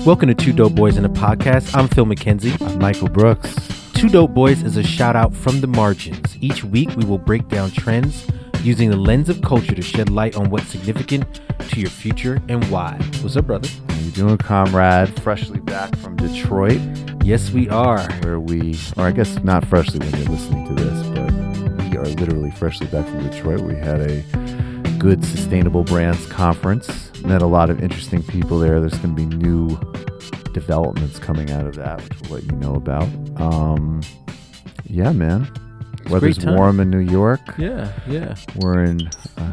Welcome to Two Dope Boys in a Podcast. I'm Phil McKenzie. I'm Michael Brooks. Two Dope Boys is a shout out from the margins. Each week we will break down trends using the lens of culture to shed light on what's significant to your future and why. What's up, brother? How you doing, comrade? Freshly back from Detroit. Yes, we are. Where or I guess not freshly when you're listening to this, but we are literally freshly back from Detroit. We had a good Sustainable Brands conference. Met a lot of interesting people there. There's going to be new developments coming out of that, which we'll let you know about. Yeah, man. Weather's warm in New York. Yeah. We're in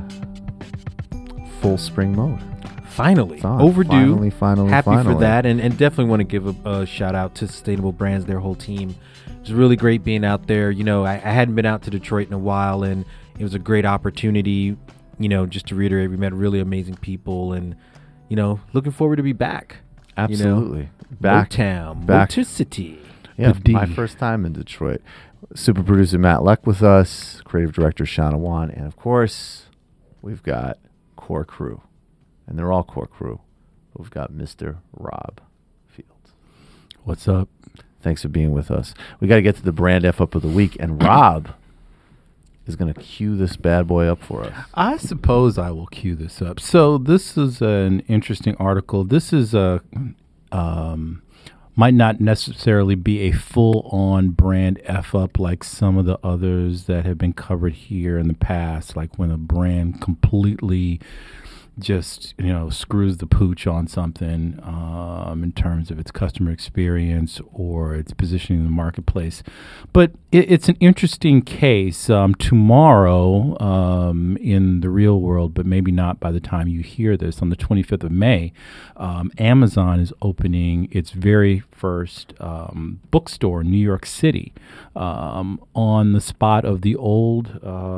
full spring mode. Finally. Overdue. Finally. Happy for that. And definitely want to give a shout out to Sustainable Brands, their whole team. It was really great being out there. You know, I hadn't been out to Detroit in a while, and it was a great opportunity. You know, just to reiterate, we met really amazing people, and, you know, looking forward to be back. Absolutely. Back. Motorcity. Yeah, my first time in Detroit. Super producer Matt Leck with us, creative director Shauna Wan, and of course, we've got core crew. And they're all core crew. We've got Mr. Rob Fields. What's up? Thanks for being with us. We got to get to the brand F-Up of the week, and Rob is going to cue this bad boy up for us. I suppose I will cue this up. So this is an interesting article. This is might not necessarily be a full-on brand F-up like some of the others that have been covered here in the past, like when a brand completely just, you know, screws the pooch on something in terms of its customer experience or its positioning in the marketplace. But it's an interesting case. Tomorrow in the real world, but maybe not by the time you hear this, on the 25th of May, Amazon is opening its very first bookstore in New York City on the spot of the old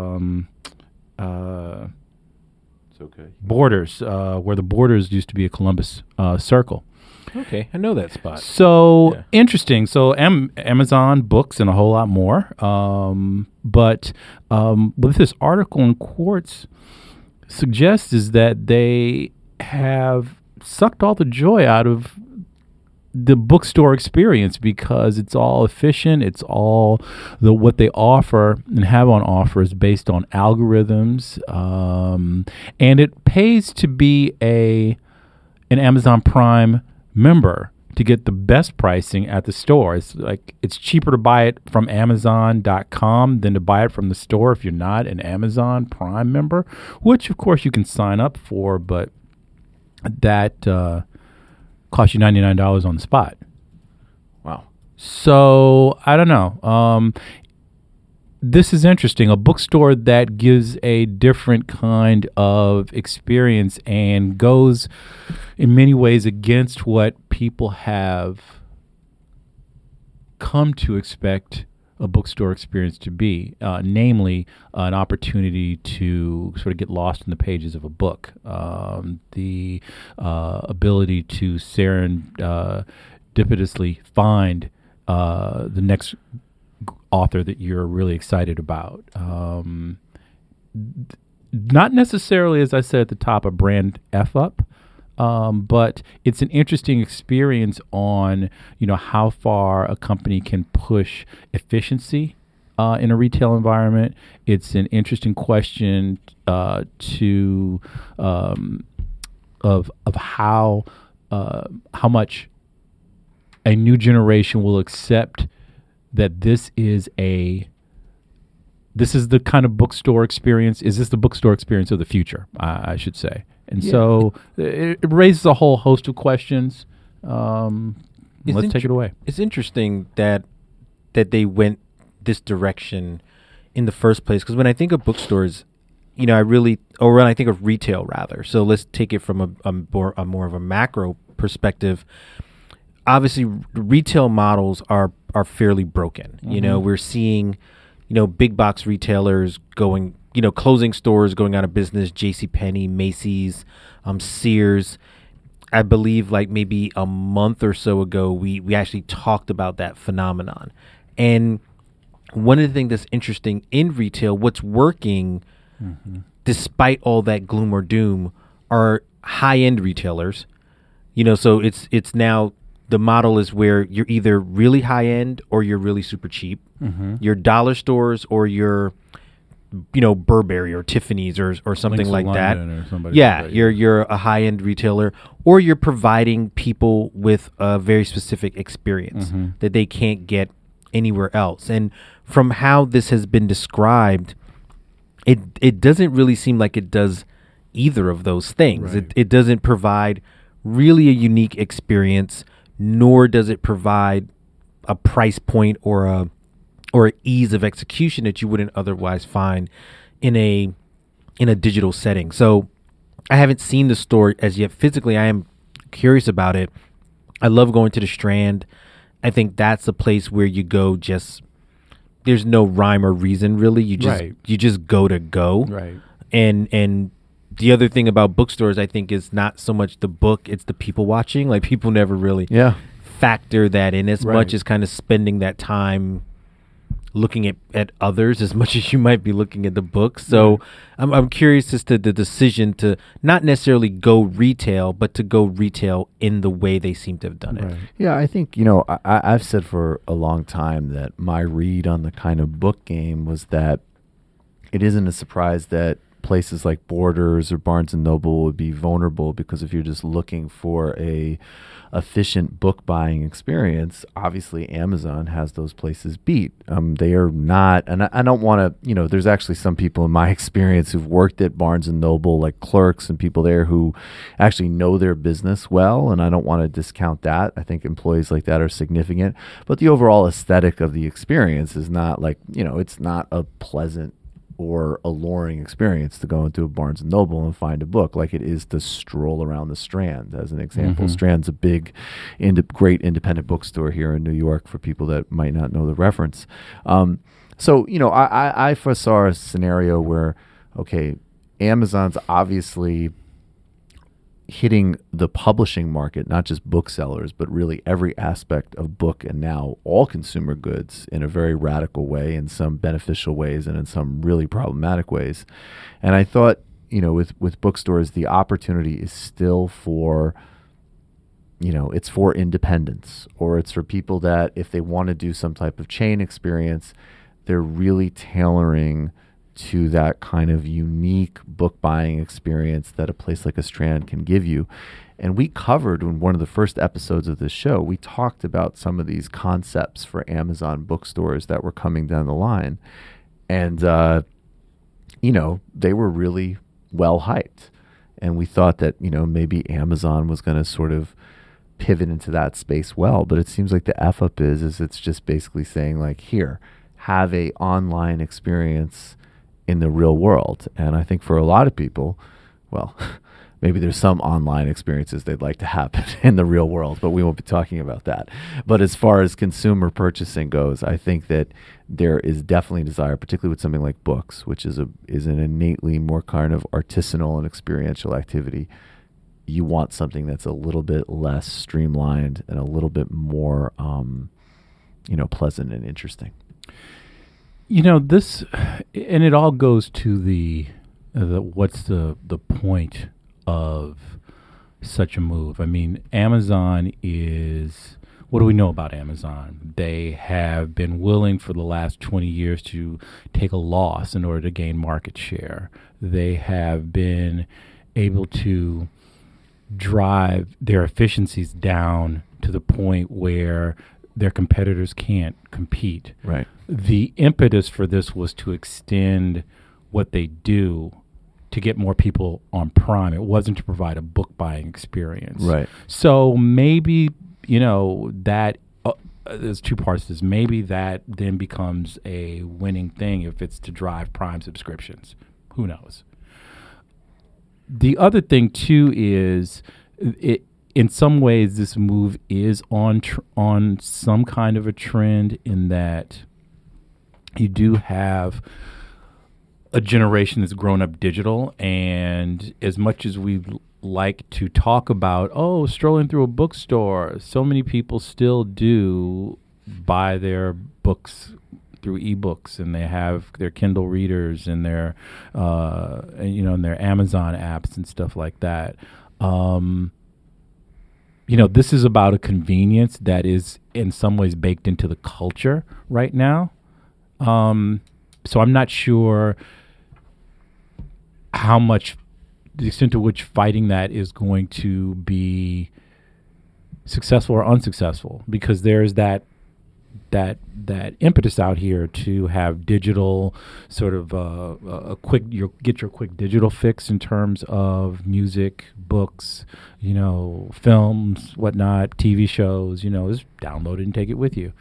Borders, where the Borders used to be a Columbus Circle. Okay, I know that spot. So interesting. So Amazon Books and a whole lot more. But what this article in Quartz suggests is that they have sucked all the joy out of the bookstore experience because it's all efficient. It's all what they offer and have on offer is based on algorithms, and it pays to be an Amazon Prime member to get the best pricing at the store. It's cheaper to buy it from Amazon.com than to buy it from the store if you're not an Amazon Prime member, which of course you can sign up for, but that cost you $99 on the spot. Wow. So I don't know. This is interesting. A bookstore that gives a different kind of experience and goes in many ways against what people have come to expect a bookstore experience to be, namely an opportunity to sort of get lost in the pages of a book, the ability to serendipitously find the next author that you're really excited about. Not necessarily, as I said at the top, a brand F-up, but it's an interesting experience on, you know, how far a company can push efficiency in a retail environment. It's an interesting question of how much a new generation will accept that this is the kind of bookstore experience. Is this the bookstore experience of the future? I should say. And so it raises a whole host of questions. Let's take it away. It's interesting that they went this direction in the first place, because when I think of bookstores, you know, when I think of retail rather. So let's take it from a more of a macro perspective. Obviously, retail models are fairly broken. Mm-hmm. You know, we're seeing, you know, big box retailers going, you know, closing stores, going out of business. JCPenney, Macy's, Sears. I believe like maybe a month or so ago, we actually talked about that phenomenon. And one of the things that's interesting in retail, what's working despite all that gloom or doom, are high-end retailers So it's now the model is where you're either really high end or you're really super cheap. Your dollar stores or your Burberry or Tiffany's or something Links of like that. London or somebody Yeah, like that, you're a high end retailer, or you're providing people with a very specific experience that they can't get anywhere else. And from how this has been described, it doesn't really seem like it does either of those things. Right. It doesn't provide really a unique experience, nor does it provide a price point or ease of execution that you wouldn't otherwise find in a digital setting. So I haven't seen the store as yet physically. I am curious about it. I love going to the Strand. I think that's a place where you go there's no rhyme or reason really. You just go to go. Right. And the other thing about bookstores, I think, is not so much the book, it's the people watching. Like, people never really factor that in as much as kind of spending that time looking at others as much as you might be looking at the book. So I'm curious as to the decision to not necessarily go retail, but to go retail in the way they seem to have done it. Yeah, I think, I've said for a long time that my read on the kind of book game was that it isn't a surprise that places like Borders or Barnes & Noble would be vulnerable, because if you're just looking for a efficient book buying experience, obviously Amazon has those places beat. They are not, and I don't want to, there's actually some people in my experience who've worked at Barnes & Noble, like clerks and people there who actually know their business well, and I don't want to discount that. I think employees like that are significant, but the overall aesthetic of the experience is not like, it's not a pleasant or alluring experience to go into a Barnes & Noble and find a book like it is to stroll around the Strand, as an example. Strand's a big, great independent bookstore here in New York for people that might not know the reference. So, I foresaw a scenario where, okay, Amazon's obviously hitting the publishing market, not just booksellers, but really every aspect of book and now all consumer goods in a very radical way, in some beneficial ways and in some really problematic ways. And I thought, with bookstores, the opportunity is still for, it's for independents, or it's for people that if they want to do some type of chain experience, they're really tailoring to that kind of unique book buying experience that a place like a Strand can give you. And we covered in one of the first episodes of this show, we talked about some of these concepts for Amazon bookstores that were coming down the line. And, they were really well hyped. And we thought that, maybe Amazon was going to sort of pivot into that space well. But it seems like the F up is it's just basically saying, like, here, have a online experience in the real world. And I think for a lot of people, well, maybe there's some online experiences they'd like to happen in the real world, but we won't be talking about that. But as far as consumer purchasing goes, I think that there is definitely a desire, particularly with something like books, which is an innately more kind of artisanal and experiential activity. You want something that's a little bit less streamlined and a little bit more, pleasant and interesting. This, and it all goes to the what's the point of such a move? I mean, Amazon is, what do we know about Amazon? They have been willing for the last 20 years to take a loss in order to gain market share. They have been able to drive their efficiencies down to the point where their competitors can't compete. Right. The impetus for this was to extend what they do to get more people on Prime. It wasn't to provide a book buying experience. Right. So maybe, that there's two parts to this. Maybe that then becomes a winning thing if it's to drive Prime subscriptions. Who knows? The other thing too is in some ways, this move is on some kind of a trend, in that you do have a generation that's grown up digital, and as much as we like to talk about, strolling through a bookstore, so many people still do buy their books through ebooks, and they have their Kindle readers and their and their Amazon apps and stuff like that. this is about a convenience that is in some ways baked into the culture right now. So I'm not sure how much, the extent to which fighting that is going to be successful or unsuccessful, because there's that impetus out here to have digital sort of a quick, get your quick digital fix in terms of music, books, films, whatnot, TV shows, just download it and take it with you.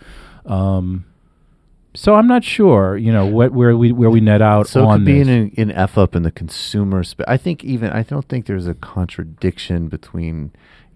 So I'm not sure, where we net out so on it could this. be an F up in the consumer space. I don't think there's a contradiction between,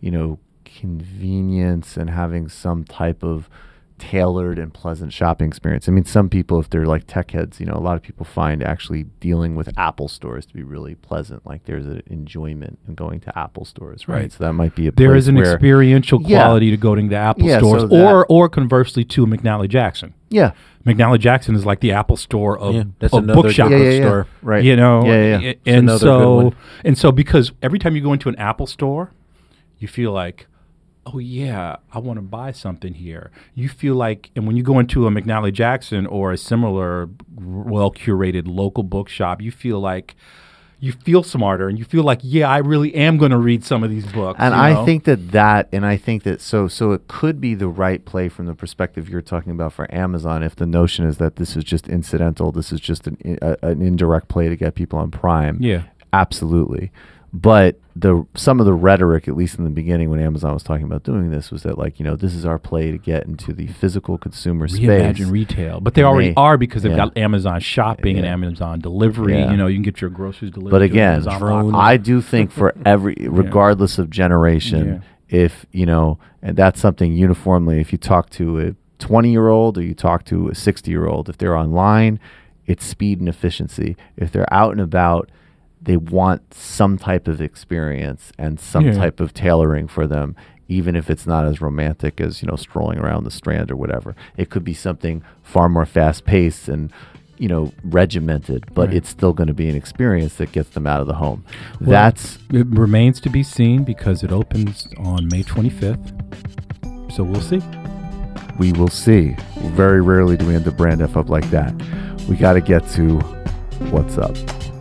convenience and having some type of tailored and pleasant shopping experience. I mean, some people, if they're like tech heads, a lot of people find actually dealing with Apple stores to be really pleasant. Like there's an enjoyment in going to Apple stores, right? So that might be a there place is an where, experiential quality to going to Apple stores, so that, or conversely to McNally Jackson. Yeah. McNally Jackson is like the Apple store of that's of another bookshop. store. Right. And another good so one. and so because every time you go into an Apple store, you feel like, oh yeah, I want to buy something here. You feel like, and when you go into a McNally Jackson or a similar well curated local bookshop, you feel smarter, and you feel like, yeah, I really am going to read some of these books. And I think that so it could be the right play from the perspective you're talking about for Amazon, if the notion is that this is just incidental, this is just an indirect play to get people on Prime. Yeah. Absolutely. But some of the rhetoric, at least in the beginning when Amazon was talking about doing this, was that this is our play to get into the physical consumer space. Reimagine retail. But they already are, because they've got Amazon Shopping and Amazon Delivery. Yeah. You can get your groceries delivered. But to again, Amazon box. I do think for regardless of generation, if, and that's something uniformly, if you talk to a 20-year-old or you talk to a 60-year-old, if they're online, it's speed and efficiency. If they're out and about, they want some type of experience and some type of tailoring for them, even if it's not as romantic as, strolling around the Strand or whatever. It could be something far more fast-paced and, regimented, but it's still going to be an experience that gets them out of the home. Well, it remains to be seen, because it opens on May 25th. So we'll see. We will see. Very rarely do we end the brand F up like that. We got to get to what's up.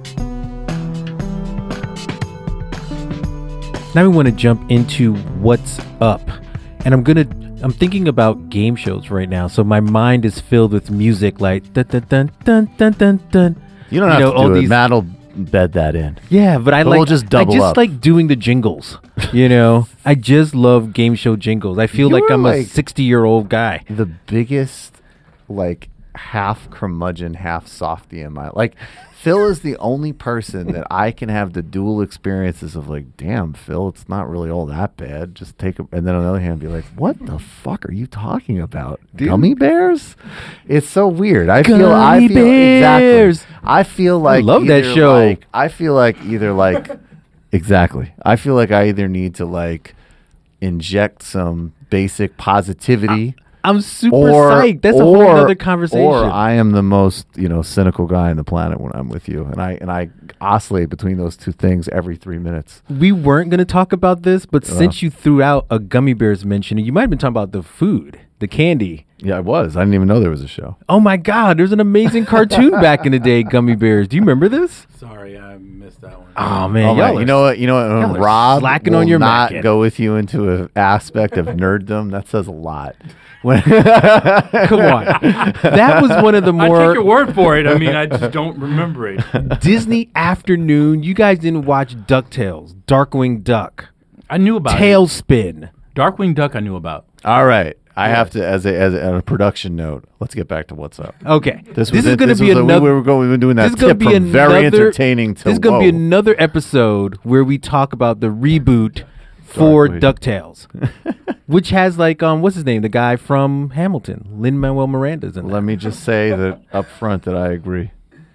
Now we want to jump into what's up, and I'm thinking about game shows right now. So my mind is filled with music like dun dun dun dun dun dun dun. You don't have to do it. Matt will bed that in. Yeah, but we'll just double up. like doing the jingles. I just love game show jingles. I feel like I'm a 60-year-old guy. The biggest, half curmudgeon, half softy in my Phil is the only person that I can have the dual experiences of damn, Phil, it's not really all that bad. Just take and then on the other hand, be like, what the fuck are you talking about? Dude. Gummy bears? It's so weird. I feel bears. Exactly. I feel like I love that show. I feel like exactly. I feel like I either need to inject some basic positivity. I'm super psyched. That's a whole other conversation. Or I am the most, cynical guy on the planet when I'm with you. And I oscillate between those two things every 3 minutes. We weren't going to talk about this, but since you threw out a gummy bears mention, you might have been talking about the food, the candy. Yeah, I was. I didn't even know there was a show. Oh my God, there's an amazing cartoon back in the day, Gummy Bears. Do you remember this? Sorry, I missed that one. Oh man, y'all you know what? When Rob slacking will on your not Mackin. go with you into an aspect of nerddom, that says a lot. Come on, that was one of the I more take your word for it. I mean, I just don't remember it. Disney afternoon. You guys didn't watch DuckTales, Darkwing Duck, I knew about Tailspin. Darkwing Duck. I knew about. All right. I have to, as a production note, let's get back to what's up. Okay, This is going to be another. we were doing that This is going tip to be from very another. entertaining to This is going to be another episode where we talk about the reboot for Darkwing. DuckTales, which has what's his name, the guy from Hamilton, Lin-Manuel Miranda's in. Let me just say that up front that I agree.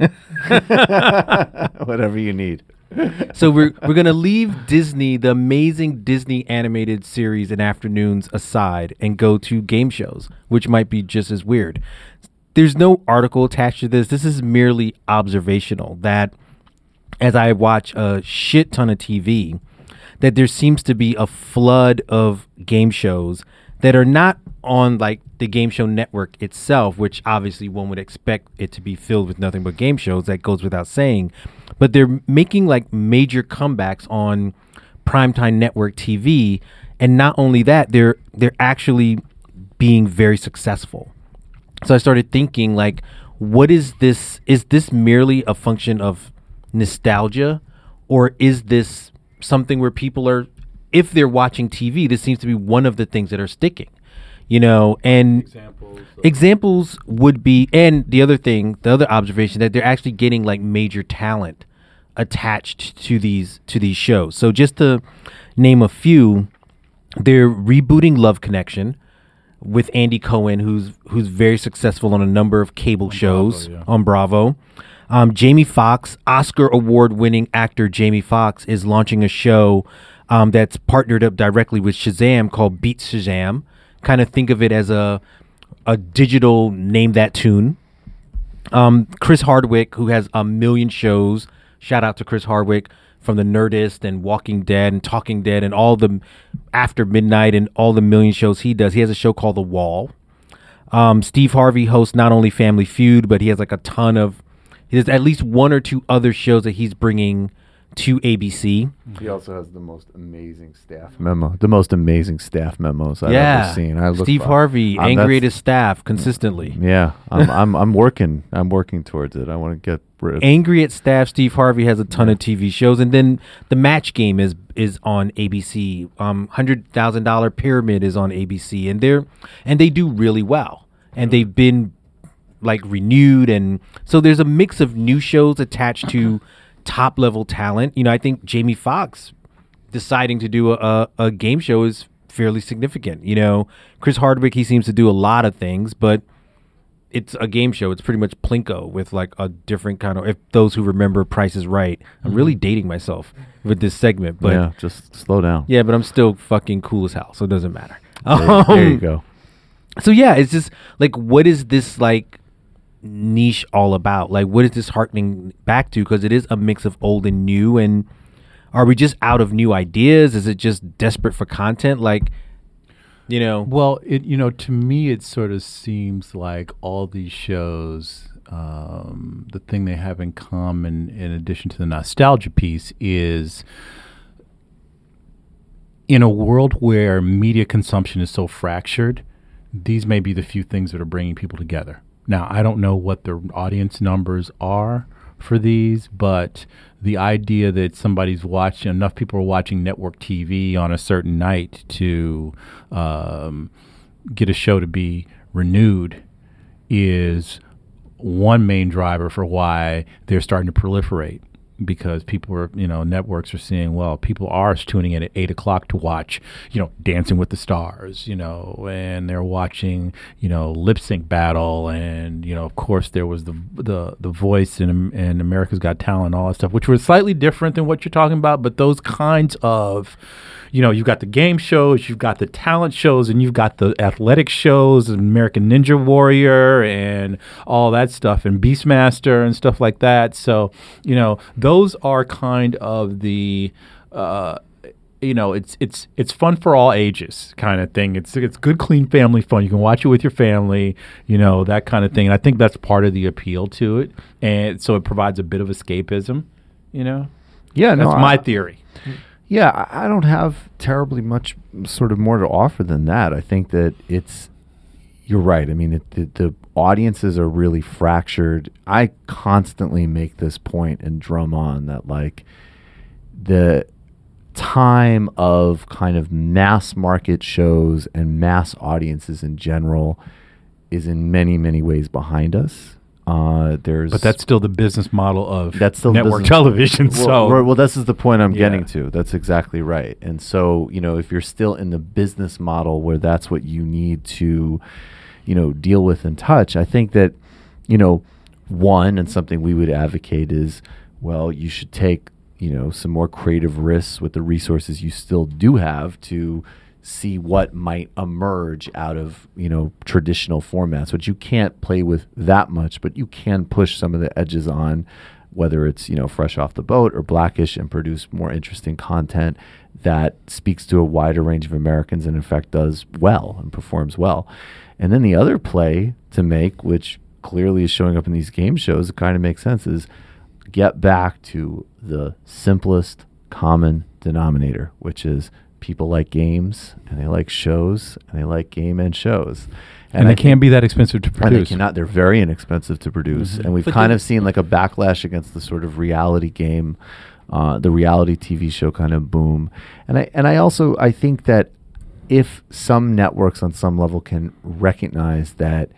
Whatever you need. So we're gonna leave Disney, the amazing Disney animated series and afternoons aside, and go to game shows, which might be just as weird. There's no article attached to this. This is merely observational. That as I watch a shit ton of TV, that there seems to be a flood of game shows that are not on like the game show network itself, which obviously one would expect it to be filled with nothing but game shows. That goes without saying, but they're making like major comebacks on primetime network TV, and not only that, they're actually being very successful. So I started thinking, like, what is this? Is this merely a function of nostalgia, or is this something where people are, if they're watching TV, this seems to be one of the things that are sticking, you know? And examples would be, and the other observation, that they're actually getting like major talent attached to these shows. So just to name a few, they're rebooting Love Connection with Andy Cohen, who's very successful on a number of cable shows on Bravo. Jamie Foxx, Oscar award-winning actor Jamie Foxx, is launching a show that's partnered up directly with Shazam called Beat Shazam. Kind of think of it as a digital Name That Tune. Chris Hardwick, who has a million shows. Shout out to Chris Hardwick from The Nerdist and Walking Dead and Talking Dead and all the After Midnight and all the million shows he does. He has a show called The Wall. Steve Harvey hosts not only Family Feud, but he has like there's at least one or two other shows that he's bringing to ABC. He also has the most amazing staff memos I've ever seen. Steve Harvey, angry at his staff consistently. Yeah, I'm working towards it. I want to get angry at staff. Steve Harvey has a ton of TV shows, and then The Match Game is on ABC. $100,000 Pyramid is on ABC, and they do really well, and they've been like renewed, and so there's a mix of new shows attached to top level talent. You know, I think Jamie Foxx deciding to do a game show is fairly significant. You know, Chris Hardwick, he seems to do a lot of things, but it's a game show. It's pretty much Plinko with like a different kind of, if those who remember Price is Right. I'm really dating myself with this segment, but yeah, just slow down. Yeah, but I'm still fucking cool as hell, so it doesn't matter. There you go. So yeah, it's just like, what is this like niche all about? Like, what is this harkening back to? Because it is a mix of old and new, and are we just out of new ideas? Is it just desperate for content? Like, you know, well, to me it sort of seems like all these shows, the thing they have in common, in addition to the nostalgia piece, is in a world where media consumption is so fractured, these may be the few things that are bringing people together. Now, I don't know what the audience numbers are for these, but the idea that somebody's watching, enough people are watching network TV on a certain night to get a show to be renewed is one main driver for why they're starting to proliferate. Because people are, networks are seeing, well, people are tuning in at 8 o'clock to watch, Dancing with the Stars, and they're watching, Lip Sync Battle. And, of course, there was the Voice and America's Got Talent, all that stuff, which was slightly different than what you're talking about. But those kinds of, you've got the game shows, you've got the talent shows, and you've got the athletic shows, American Ninja Warrior and all that stuff, and Beastmaster and stuff like that. So, those are kind of the, it's fun for all ages kind of thing. It's good, clean family fun. You can watch it with your family, that kind of thing. And I think that's part of the appeal to it. And so it provides a bit of escapism, Yeah, that's my theory. Yeah, I don't have terribly much sort of more to offer than that. I think that you're right. I mean, the audiences are really fractured. I constantly make this point and drum on that, like, the time of kind of mass market shows and mass audiences in general is in many, many ways behind us. But that's still the business model of network television. Well, this is the point I'm getting to. That's exactly right. And so, if you're still in the business model where that's what you need to, deal with and touch, I think that, one, and something we would advocate is, well, you should take, some more creative risks with the resources you still do have to see what might emerge out of, traditional formats, which you can't play with that much, but you can push some of the edges on whether it's, Fresh Off the Boat or Blackish, and produce more interesting content that speaks to a wider range of Americans and in fact does well and performs well. And then the other play to make, which clearly is showing up in these game shows, it kind of makes sense, is get back to the simplest common denominator, which is people like games and they like shows and they like game and shows. And they can't be that expensive to produce. And they cannot. They're very inexpensive to produce. And we've kind of seen like a backlash against the sort of reality game, the reality TV show kind of boom. And I think that if some networks on some level can recognize that,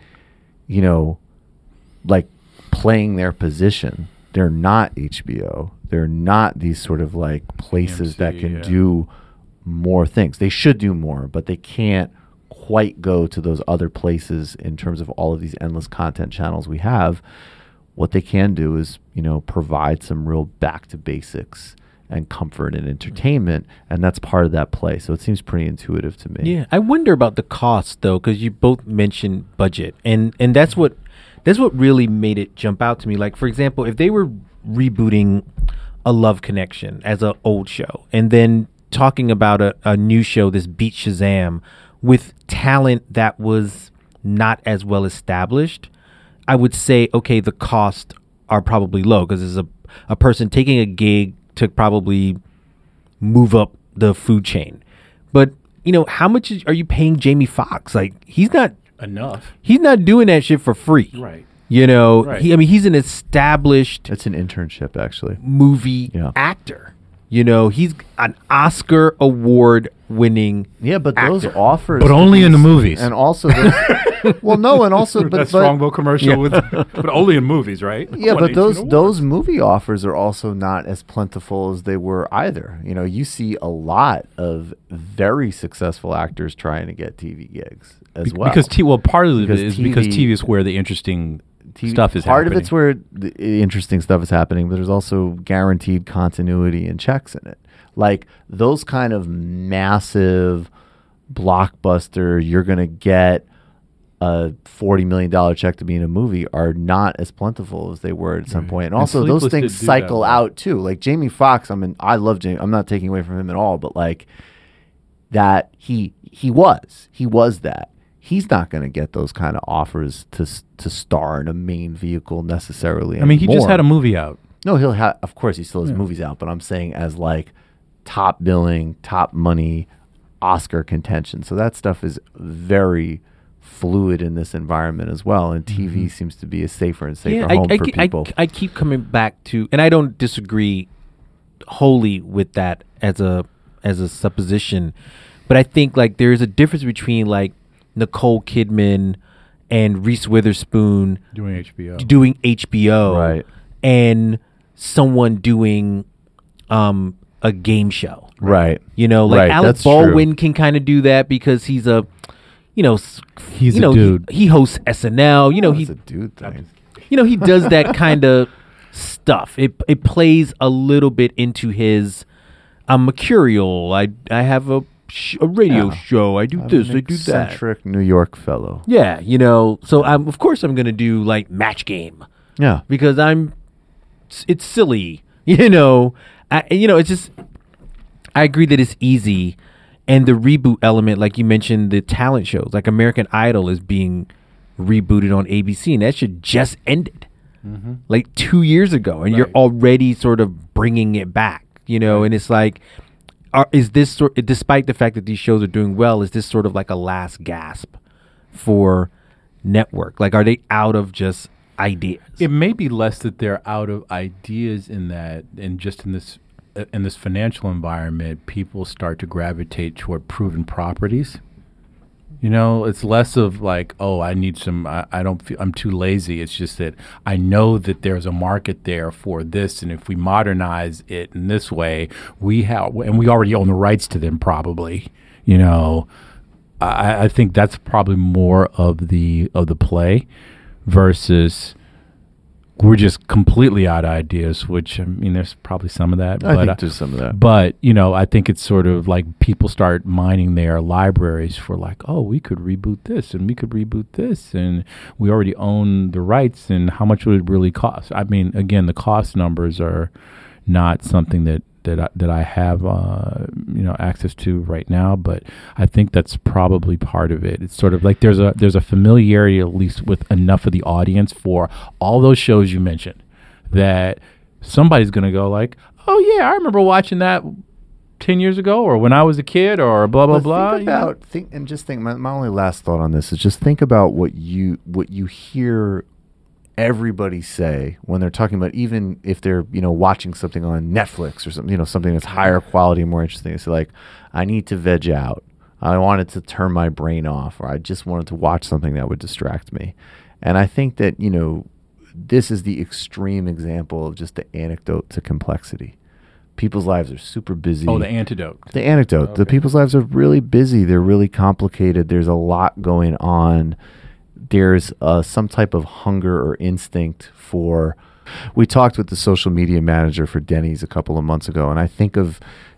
like playing their position, they're not HBO. They're not these sort of like places that can do more things. They should do more, but they can't quite go to those other places in terms of all of these endless content channels we have. What they can do is, provide some real back to basics and comfort and entertainment, and that's part of that play. So it seems pretty intuitive to me. Yeah, I wonder about the cost though, because you both mentioned budget, and that's what really made it jump out to me. Like, for example, if they were rebooting A Love Connection as an old show, and then talking about a new show, this Beat Shazam, with talent that was not as well established, I would say, okay, the costs are probably low because there's a person taking a gig to probably move up the food chain. But, how much are you paying Jamie Foxx? Like, he's not enough. He's not doing that shit for free. Right. Right. He's an established It's an internship, actually. movie actor. He's an Oscar award winning but actor. those offers, But only in the movies. and also but that Strongbow commercial but only in movies, right? but those movie offers are also not as plentiful as they were either. You see a lot of very successful actors trying to get TV gigs as well. Because part of it is because TV TV is where the interesting stuff is part happening. of it's where the interesting stuff is happening, but there's also guaranteed continuity and checks in it. Like those kind of massive blockbuster, you're going to get a $40 million check to be in a movie, are not as plentiful as they were at some point. And also those things cycle out too. Like Jamie Foxx, I love Jamie. I'm not taking away from him at all, but like that he was that. He's not going to get those kind of offers to star in a main vehicle necessarily anymore. He just had a movie out. No, he'll have. Of course, he still has movies out, but I'm saying as like top billing, top money, Oscar contention. So that stuff is very fluid in this environment as well, and TV seems to be a safer and safer home for people. I keep coming back to, and I don't disagree wholly with that as a supposition, but I think like there is a difference between like Nicole Kidman and Reese Witherspoon Doing HBO, Right. and someone doing a game show, Right. like Alec that's Baldwin true. can kind of do that because he's a He's a dude. He hosts SNL. It's a dude thing. He does that kind of stuff. It plays a little bit into his. I'm mercurial. I have a radio show. I do this. I do that. Eccentric New York fellow. Yeah, So of course I'm gonna do like Match Game. Yeah. Because it's silly. It's just. I agree that it's easy. And the reboot element, like you mentioned, the talent shows, like American Idol is being rebooted on ABC, and that shit just ended like 2 years ago, and you're already sort of bringing it back, and it's like, is this despite the fact that these shows are doing well, is this sort of like a last gasp for network? Like, are they out of just ideas? It may be less that they're out of ideas in that, and just in this financial environment, people start to gravitate toward proven properties. It's less of like, oh, I need some, I don't feel, I'm too lazy. It's just that I know that there's a market there for this. And if we modernize it in this way, we already own the rights to them probably, I think that's probably more of the play versus we're just completely out of ideas, which, I mean, there's probably some of that. I think there's some of that. But, I think it's sort of like people start mining their libraries for like, oh, we could reboot this and we could reboot this and we already own the rights, and how much would it really cost? I mean, again, the cost numbers are not something that I have access to right now, but I think that's probably part of it. It's sort of like there's a familiarity, at least with enough of the audience for all those shows you mentioned, that somebody's gonna go like, oh yeah, I remember watching that 10 years ago, or when I was a kid, or blah blah blah. My only last thought on this is just think about what you hear everybody say when they're talking about, even if they're watching something on Netflix or something, something that's higher quality and more interesting. It's like, I need to veg out, I wanted to turn my brain off, or I just wanted to watch something that would distract me. And I think that this is the extreme example of just the anecdote to complexity. People's lives are super busy. The antidote. Okay. The people's lives are really busy. They're really complicated. There's a lot going on. There's some type of hunger or instinct for. We talked with the social media manager for Denny's a couple of months ago, and I think of,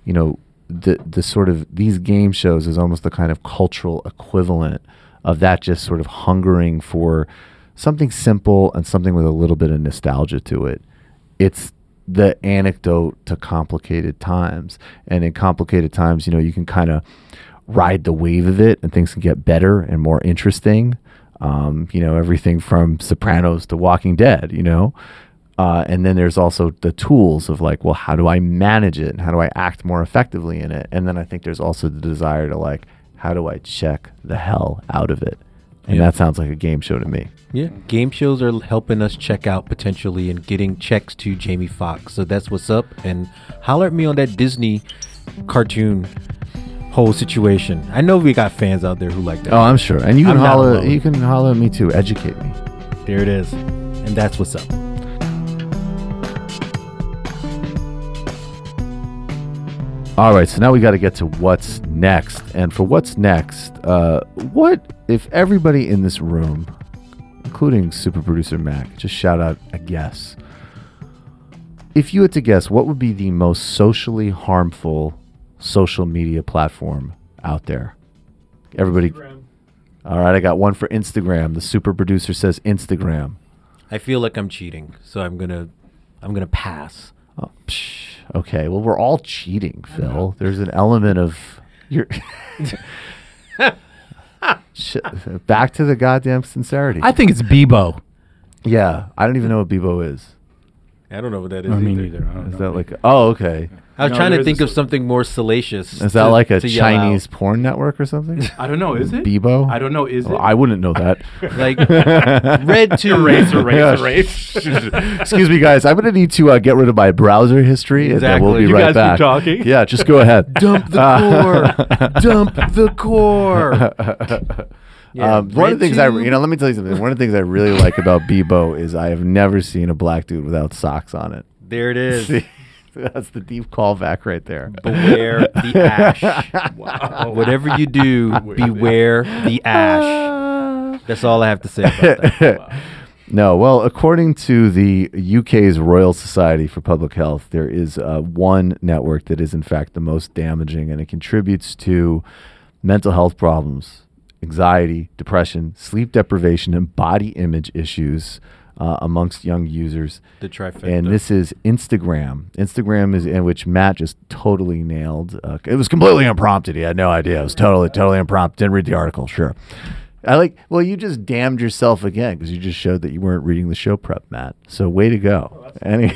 the sort of these game shows as almost the kind of cultural equivalent of that, just sort of hungering for something simple and something with a little bit of nostalgia to it. It's the anecdote to complicated times, and in complicated times, you can kind of ride the wave of it, and things can get better and more interesting. Everything from Sopranos to Walking Dead, and then there's also the tools of like, well, how do I manage it and how do I act more effectively in it? And then I think there's also the desire to like, how do I check the hell out of it? And that sounds like a game show to me. Yeah, game shows are helping us check out potentially and getting checks to Jamie Foxx. So that's what's up. And holler at me on that Disney cartoon whole situation. I know we got fans out there who like that. Oh, I'm sure. And you can holler at me too. Educate me. There it is. And that's what's up. All right, so now we got to get to what's next. And for what's next, what if everybody in this room, including super producer Mac, just shout out a guess. If you had to guess, what would be the most socially harmful social media platform out there? Everybody. Instagram. All right, I got one for Instagram. The super producer says Instagram. I feel like I'm cheating, so I'm gonna pass. Oh, okay, well, we're all cheating, Phil. There's an element of your back to the goddamn sincerity. I think it's Bebo. Yeah, I don't even know what Bebo is. I don't know what that is. Me neither. Is that like? Oh, okay. I was trying to think of something more salacious. Is that like a Chinese porn network or something? I don't know. Is it Bebo? I don't know. Is it? I wouldn't know that. Like red to erase. Excuse me, guys. I'm going to need to get rid of my browser history. Exactly. And then we'll be you right guys back. Keep talking. Yeah, just go ahead. Dump the core. Dump the core. Yeah, one of the things let me tell you something. One of the things I really like about Bebo is I have never seen a black dude without socks on it. There it is. See? That's the deep callback right there. Beware the ash. Wow. Whatever you do, beware the ash. That's all I have to say about that. Wow. No, well, according to the UK's Royal Society for Public Health, there is one network that is in fact the most damaging, and it contributes to mental health problems, anxiety, depression, sleep deprivation, and body image issues amongst young users. The trifecta. And this is Instagram. Instagram is in which Matt just totally nailed. It was completely unprompted. He had no idea. It was totally unprompted. Didn't read the article. Sure. Well, you just damned yourself again because you just showed that you weren't reading the show prep, Matt. So way to go.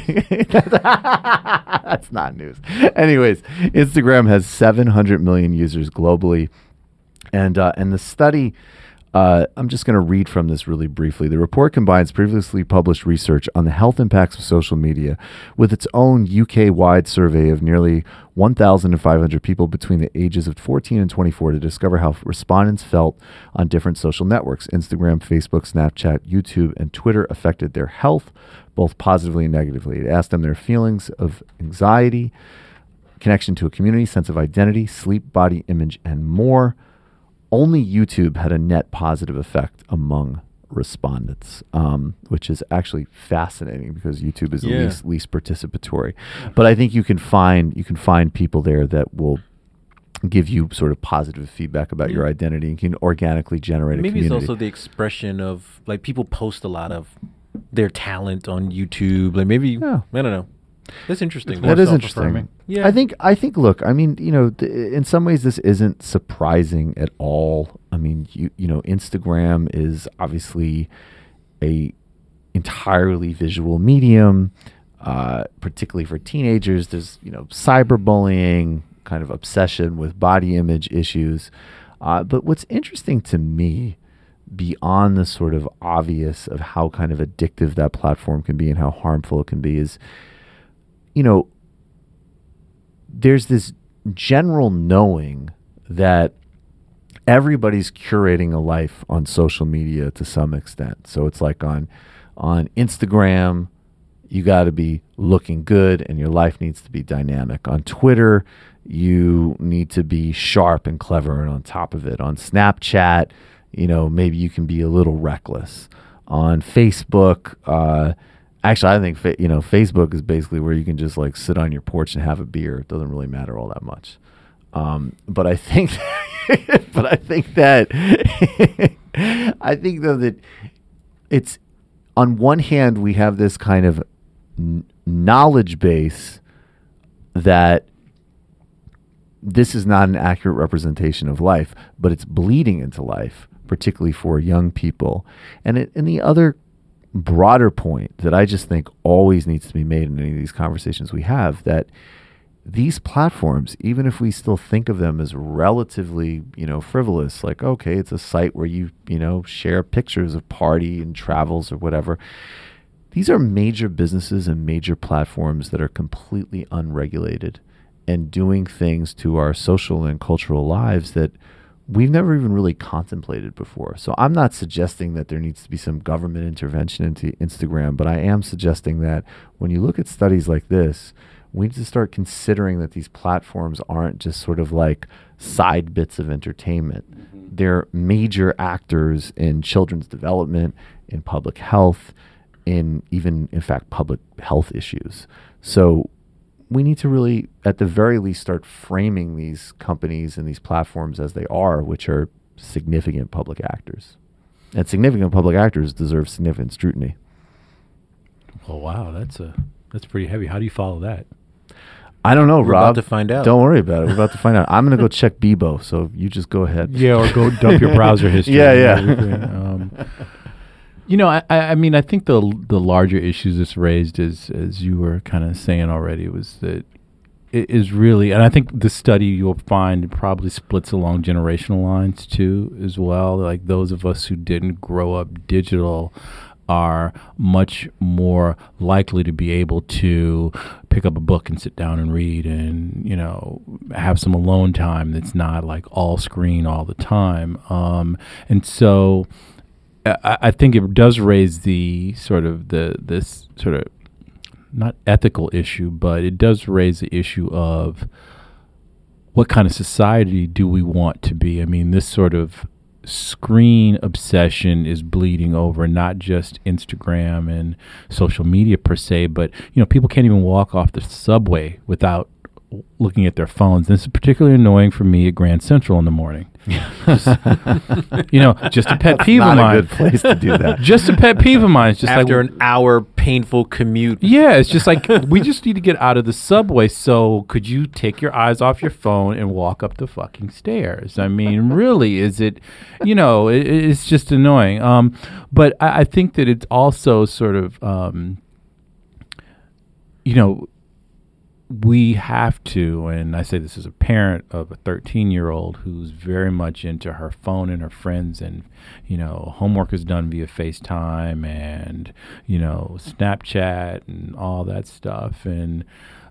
That's not news. Anyways, Instagram has 700 million users globally. And the study, I'm just going to read from this really briefly. The report combines previously published research on the health impacts of social media with its own UK-wide survey of nearly 1,500 people between the ages of 14 and 24 to discover how respondents felt on different social networks. Instagram, Facebook, Snapchat, YouTube, and Twitter affected their health, both positively and negatively. It asked them their feelings of anxiety, connection to a community, sense of identity, sleep, body image, and more. Only YouTube had a net positive effect among respondents, which is actually fascinating because YouTube is Yeah. least participatory. But I think you can find people there that will give you sort of positive feedback about your identity and can organically generate a Maybe community. it's also the expression of, like, people post a lot of their talent on YouTube. Like, maybe, Yeah. I don't know. That's interesting. more That is self-affirming. interesting. Yeah. I think. Look, I mean, in some ways, this isn't surprising at all. I mean, Instagram is obviously a entirely visual medium, particularly for teenagers. There's cyberbullying, kind of obsession with body image issues. But what's interesting to me, beyond the sort of obvious of how kind of addictive that platform can be and how harmful it can be, is there's this general knowing that everybody's curating a life on social media to some extent. So it's like on Instagram, you got to be looking good and your life needs to be dynamic. On Twitter, you need to be sharp and clever and on top of it. On Snapchat, maybe you can be a little reckless. On Facebook, actually, I think Facebook is basically where you can just like sit on your porch and have a beer. It doesn't really matter all that much. But I think, I think though that it's, on one hand, we have this kind of knowledge base that this is not an accurate representation of life, but it's bleeding into life, particularly for young people. And the other broader point that I just think always needs to be made in any of these conversations we have, that these platforms, even if we still think of them as relatively, frivolous, like, okay, it's a site where you share pictures of party and travels or whatever. These are major businesses and major platforms that are completely unregulated and doing things to our social and cultural lives that we've never even really contemplated before. So I'm not suggesting that there needs to be some government intervention into Instagram, but I am suggesting that when you look at studies like this, we need to start considering that these platforms aren't just sort of like side bits of entertainment. Mm-hmm. They're major actors in children's development, in public health, in fact, public health issues. So we need to really, at the very least, start framing these companies and these platforms as they are, which are significant public actors. And significant public actors deserve significant scrutiny. Oh, wow. That's pretty heavy. How do you follow that? I don't know, We're Rob. about to find out. Don't worry about it. We're about to find out. I'm going to go check Bebo, so you just go ahead. Yeah, or go dump your browser history. Yeah. I mean, I think the larger issues this raised is, as you were kind of saying already, was that it is really, and I think the study you'll find probably splits along generational lines too, as well. Like those of us who didn't grow up digital are much more likely to be able to pick up a book and sit down and read and, have some alone time that's not like all screen all the time. And so I think it does raise the sort of this sort of not ethical issue, but it does raise the issue of what kind of society do we want to be? I mean, this sort of screen obsession is bleeding over not just Instagram and social media per se, but people can't even walk off the subway without looking at their phones. And this is particularly annoying for me at Grand Central in the morning. Just a pet peeve of mine. Not a good place to do that. Just a pet peeve of mine. It's just After like an hour painful commute. yeah, it's just like we just need to get out of the subway. So could you take your eyes off your phone and walk up the fucking stairs? I mean, really, is it? It's just annoying. But I think that it's also sort of, we have to, and I say this as a parent of a 13-year-old who's very much into her phone and her friends, and homework is done via FaceTime and Snapchat and all that stuff. And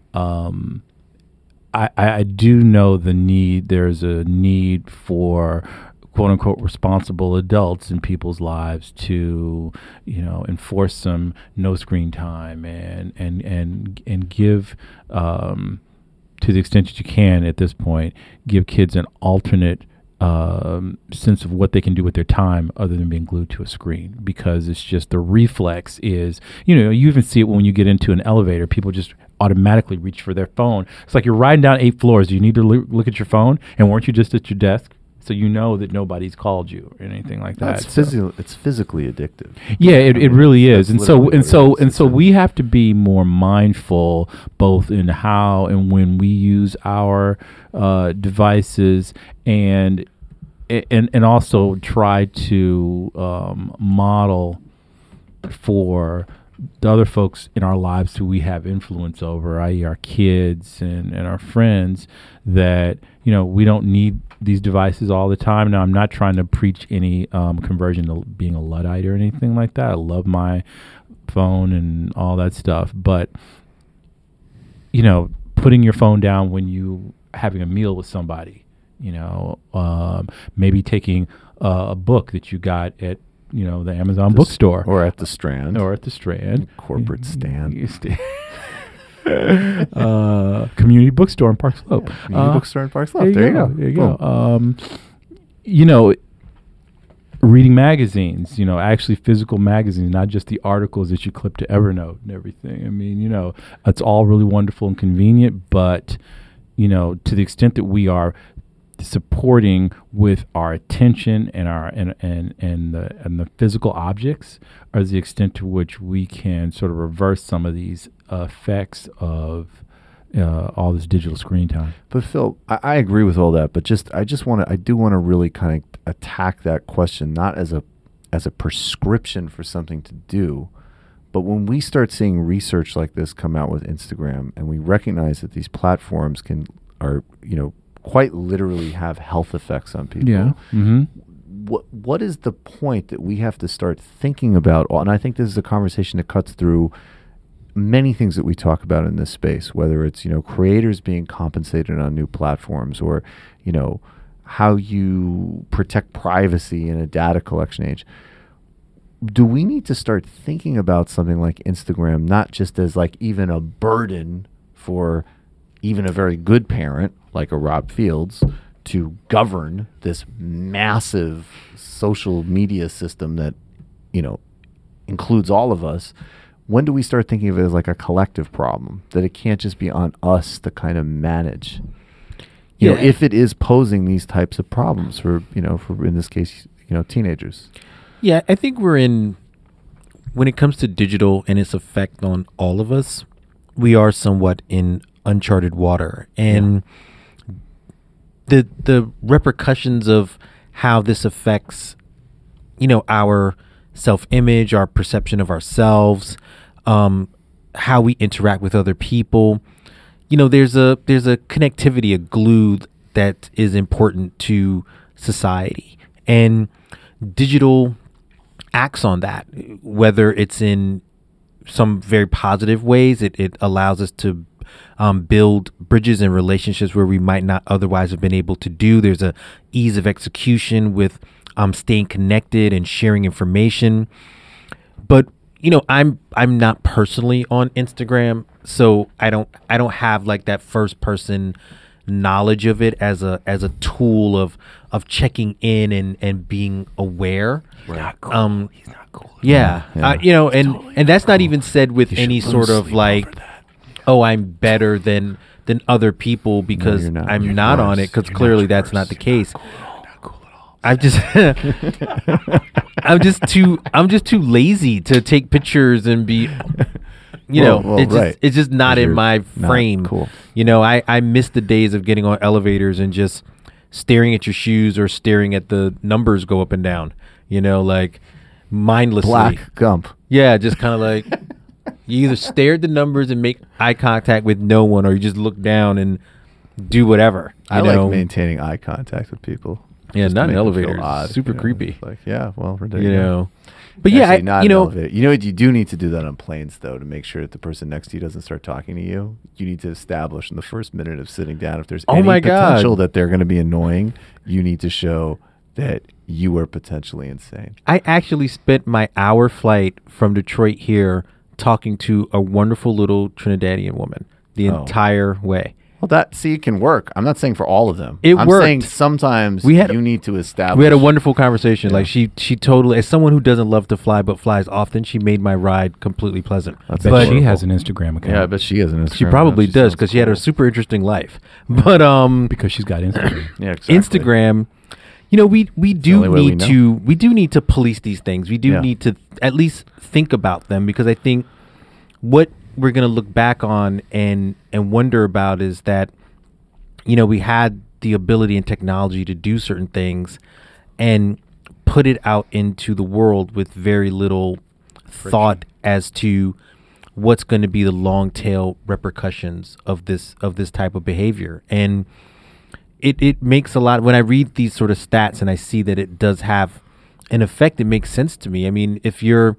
I do know the need. There's a need for quote unquote responsible adults in people's lives to enforce some no screen time and give to the extent that you can at this point give kids an alternate sense of what they can do with their time other than being glued to a screen, because it's just the reflex is, you even see it when you get into an elevator. People just automatically reach for their phone. It's like you're riding down 8 floors. Do you need to look at your phone? And weren't you just at your desk? So you know that nobody's called you or anything like that. It's physically addictive. Yeah, it really is. And so we we have to be more mindful both in how and when we use our devices, and also try to model for the other folks in our lives who we have influence over, i.e. our kids and our friends, that we don't need these devices all the time. Now, I'm not trying to preach any conversion to being a Luddite or anything like that. I love my phone and all that stuff, but putting your phone down when you having a meal with somebody, maybe taking a book that you got at the Amazon bookstore, or at the Strand, corporate stand. Community bookstore in Park Slope. Community bookstore in Park Slope. There you go. There you go. Reading magazines, actually physical magazines, not just the articles that you clip to Evernote and everything. I mean, it's all really wonderful and convenient, but to the extent that we are supporting with our attention and our and the physical objects, are the extent to which we can sort of reverse some of these effects of all this digital screen time. But Phil, I agree with all that, but I do want to really kind of attack that question, not as a prescription for something to do, but when we start seeing research like this come out with Instagram, and we recognize that these platforms are quite literally have health effects on people. Yeah. Mm-hmm. What is the point that we have to start thinking about? And I think this is a conversation that cuts through many things that we talk about in this space, whether it's, creators being compensated on new platforms, or, how you protect privacy in a data collection age. Do we need to start thinking about something like Instagram, not just as like even a burden for even a very good parent like a Rob Fields to govern this massive social media system that, includes all of us? When do we start thinking of it as like a collective problem, that it can't just be on us to kind of manage? If it is posing these types of problems for in this case, teenagers. Yeah, I think when it comes to digital and its effect on all of us, we are somewhat in uncharted water. And the repercussions of how this affects, our self-image, our perception of ourselves, how we interact with other people. There's a connectivity, a glue that is important to society, and digital acts on that, whether it's in some very positive ways. It allows us to build bridges and relationships where we might not otherwise have been able to do. There's a ease of execution with staying connected and sharing information. But I'm not personally on Instagram, so I don't have like that first person knowledge of it as a tool of checking in and being aware. Right. Not cool. He's not cool. Yeah. And that's not even said with any sort of like, oh, I'm better than other people because I'm not on it, because clearly that's not the case. I'm just too lazy to take pictures and be, it's just not in my frame. Cool. I miss the days of getting on elevators and just staring at your shoes or staring at the numbers go up and down, like mindlessly. Black Gump. Yeah, just kind of like you either stare at the numbers and make eye contact with no one, or you just look down and do whatever. I like maintaining eye contact with people. Yeah, not in elevators. Super creepy. Like, yeah, well, ridiculous. But actually, not an elevator. You do need to do that on planes, though, to make sure that the person next to you doesn't start talking to you. You need to establish in the first minute of sitting down, if there's any potential that they're going to be annoying, you need to show that you are potentially insane. I actually spent my hour flight from Detroit here talking to a wonderful little Trinidadian woman the entire way. Well, it can work. I'm not saying for all of them. I'm worked. Saying sometimes you need to establish. We had a wonderful conversation. Like she totally, as someone who doesn't love to fly but flies often, she made my ride completely pleasant. But she has an Instagram account. Yeah, but she has an Instagram. She probably does because she had a super interesting life. But because she's got Instagram. Yeah, exactly. Instagram. We do need to police these things. We do need to at least think about them, because I think what we're going to look back on and wonder about is that, we had the ability and technology to do certain things and put it out into the world with very little thought as to what's going to be the long tail repercussions of this type of behavior. And it makes a lot, when I read these sort of stats and I see that it does have an effect, it makes sense to me. I mean, if you're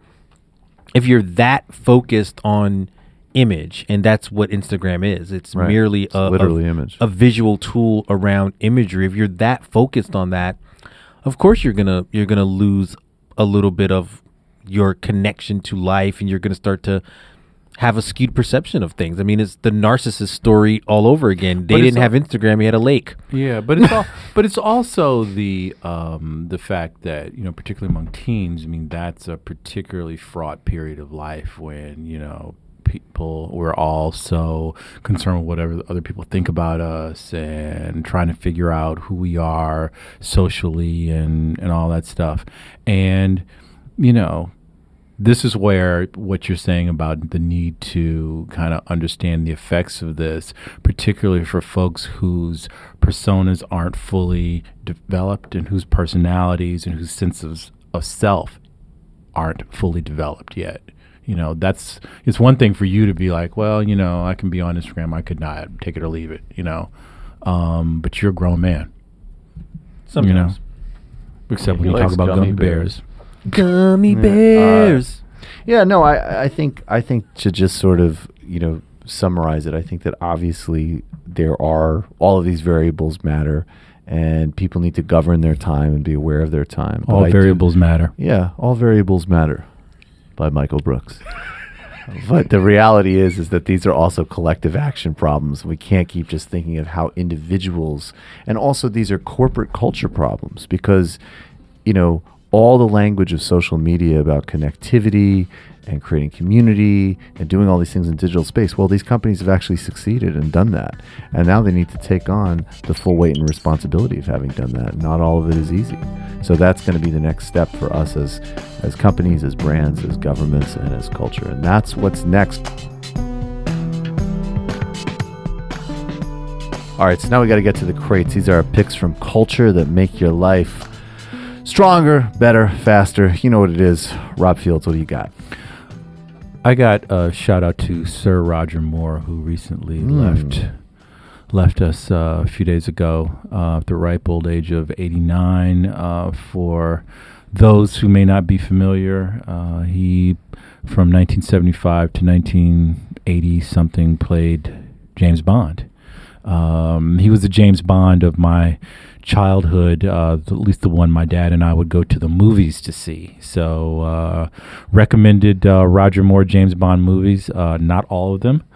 that focused on image, and that's what Instagram is, it's merely a visual tool around imagery. If you're that focused on that, of course you're gonna lose a little bit of your connection to life, and you're gonna start to have a skewed perception of things. I mean, it's the narcissist story all over again. They didn't have Instagram; he had a lake. Yeah, but it's also the fact that, particularly among teens, I mean, that's a particularly fraught period of life when, we're all so concerned with whatever other people think about us and trying to figure out who we are socially and all that stuff. And, this is where what you're saying about the need to kind of understand the effects of this, particularly for folks whose personas aren't fully developed and whose personalities and whose senses of self aren't fully developed yet. It's one thing for you to be like, well, I can be on Instagram, I could not, take it or leave it, but you're a grown man. Sometimes. Except when you talk about gummy bears. Gummy bears. I think to just sort of, summarize it, I think that obviously there are, all of these variables matter, and people need to govern their time and be aware of their time. All variables matter. Yeah, all variables matter, by Michael Brooks. But the reality is that these are also collective action problems. We can't keep just thinking of how individuals, and also these are corporate culture problems, because, all the language of social media about connectivity and creating community and doing all these things in digital space, well, these companies have actually succeeded and done that. And now they need to take on the full weight and responsibility of having done that. Not all of it is easy. So that's going to be the next step for us as companies, as brands, as governments, and as culture. And that's what's next. All right, so now we got to get to the crates. These are our picks from culture that make your life stronger, better, faster. You know what it is. Rob Fields, what do you got? I got a shout out to Sir Roger Moore, who recently left us a few days ago at the ripe old age of 89. For those who may not be familiar, he, from 1975 to 1980 something, played James Bond. He was the James Bond of my childhood, at least the one my dad and I would go to the movies to see. So recommended Roger Moore James Bond movies, not all of them.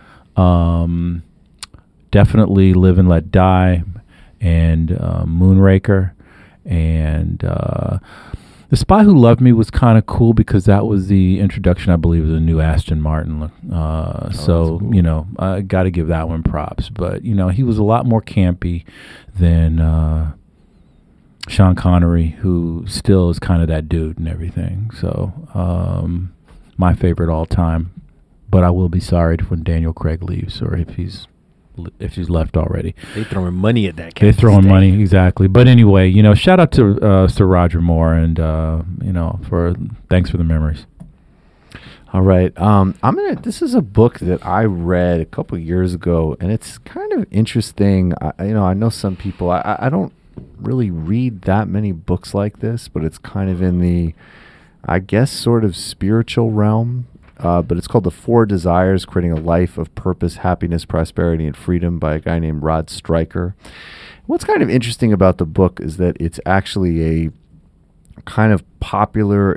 Definitely Live and Let Die and Moonraker. And The Spy Who Loved Me was kind of cool because that was the introduction, I believe, of the new Aston Martin. So, cool. I got to give that one props. But, he was a lot more campy than Sean Connery, who still is kind of that dude and everything. So, my favorite all time. But I will be sorry when Daniel Craig leaves, or if he's left already. They're throwing money at that. They're throwing money, exactly. But anyway, shout out to Sir Roger Moore, and thanks for the memories. All right, this is a book that I read a couple of years ago, and it's kind of interesting. I know some people. I don't really read that many books like this, but it's kind of in the, I guess, sort of spiritual realm. But it's called The Four Desires, Creating a Life of Purpose, Happiness, Prosperity, and Freedom by a guy named Rod Stryker. What's kind of interesting about the book is that it's actually a kind of popular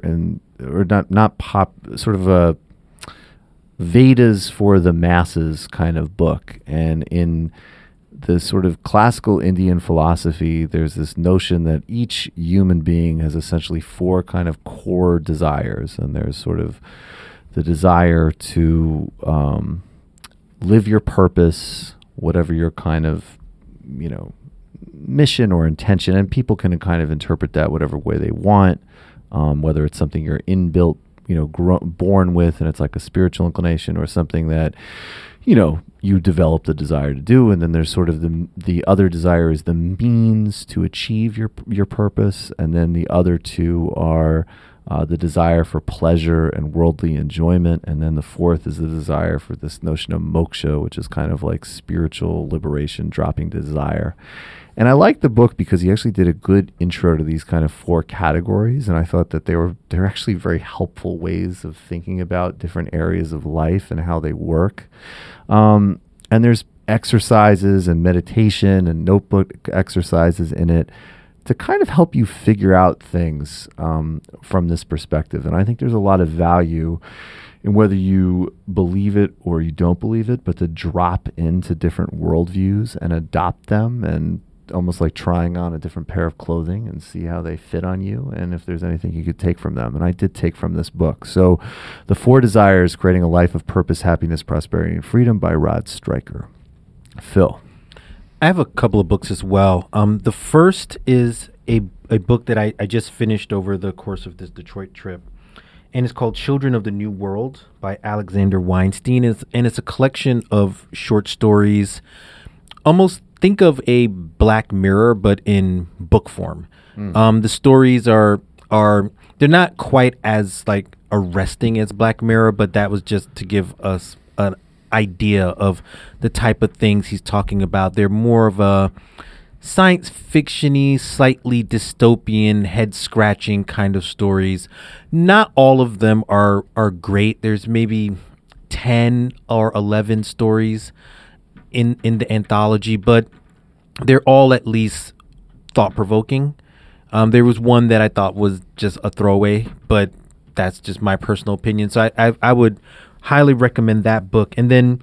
sort of a Vedas for the masses kind of book. And in the sort of classical Indian philosophy, there's this notion that each human being has essentially 4 kind of core desires. And there's sort of the desire to live your purpose, whatever your kind of, mission or intention. And people can kind of interpret that whatever way they want, whether it's something you're inbuilt, born with, and it's like a spiritual inclination, or something that, you develop the desire to do. And then there's sort of the other desire is the means to achieve your purpose. And then the other 2 are the desire for pleasure and worldly enjoyment. And then the 4th is the desire for this notion of moksha, which is kind of like spiritual liberation, dropping desire. And I like the book because he actually did a good intro to these kind of 4 categories. And I thought that they're actually very helpful ways of thinking about different areas of life and how they work. And there's exercises and meditation and notebook exercises in it to kind of help you figure out things from this perspective. And I think there's a lot of value in whether you believe it or you don't believe it, but to drop into different worldviews and adopt them, and almost like trying on a different pair of clothing and see how they fit on you, and if there's anything you could take from them. And I did take from this book. So The 4 Desires, Creating a Life of Purpose, Happiness, Prosperity, and Freedom by Rod Stryker. Phil. I have a couple of books as well. The first is a book that I just finished over the course of this Detroit trip, and it's called Children of the New World by Alexander Weinstein. And it's a collection of short stories, almost think of a Black Mirror, but in book form. The stories are they're not quite as like arresting as Black Mirror, but that was just to give us an idea of the type of things he's talking about. They're more of a science fiction-y, slightly dystopian, head-scratching kind of stories. Not all of them are great. There's maybe 10 or 11 stories in the anthology, but they're all at least thought-provoking. There was one that I thought was just a throwaway, but that's just my personal opinion. So I would highly recommend that book. And then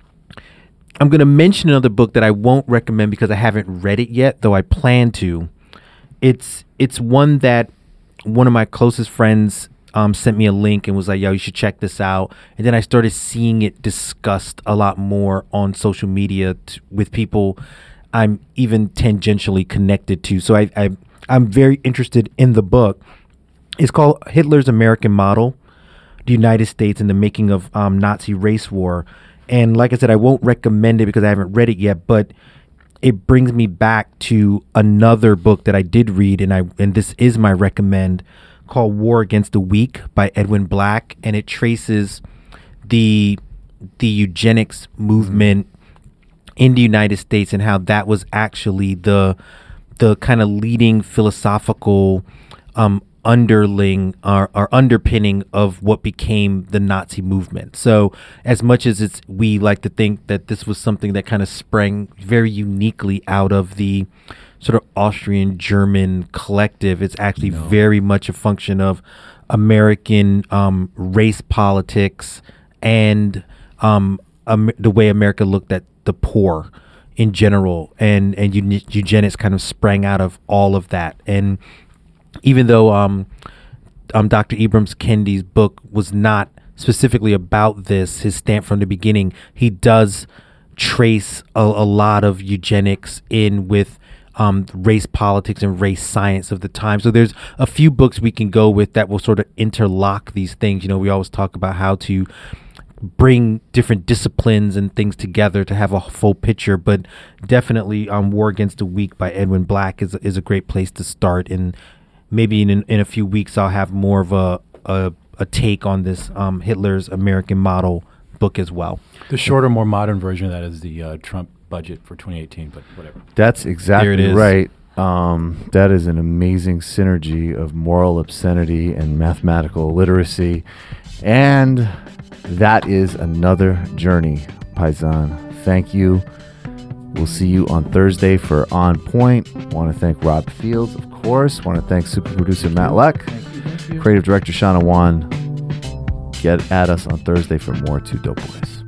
I'm going to mention another book that I won't recommend because I haven't read it yet, though I plan to. It's one that one of my closest friends sent me a link and was like, yo, you should check this out. And then I started seeing it discussed a lot more on social media with people I'm even tangentially connected to. So I'm very interested in the book. It's called Hitler's American Model, the United States and the Making of Nazi Race War. And like I said, I won't recommend it because I haven't read it yet, but it brings me back to another book that I did read, and this is my recommend, called War Against the Weak by Edwin Black. And it traces the eugenics movement in the United States and how that was actually the kind of leading philosophical underling or underpinning of what became the Nazi movement. So as much as we like to think that this was something that kind of sprang very uniquely out of the sort of Austrian German collective, it's actually very much a function of American race politics and the way America looked at the poor in general, and eugenics kind of sprang out of all of that. And even though Dr. Ibram Kendi's book was not specifically about this, his stamp from the beginning, he does trace a lot of eugenics in with race politics and race science of the time. So there's a few books we can go with that will sort of interlock these things. You know, we always talk about how to bring different disciplines and things together to have a full picture, but definitely War Against the Weak by Edwin Black is a great place to start. And maybe in a few weeks I'll have more of a take on this Hitler's American Model book as well. The shorter, more modern version of that is the Trump budget for 2018, but whatever. That's exactly right. That is an amazing synergy of moral obscenity and mathematical literacy. And that is another journey, Paisan. Thank you. We'll see you on Thursday for On Point. Want to thank Rob Fields, of course. Want to thank super producer Matt Leck, creative director Shauna Wan. Get at us on Thursday for more Two Dope Boys.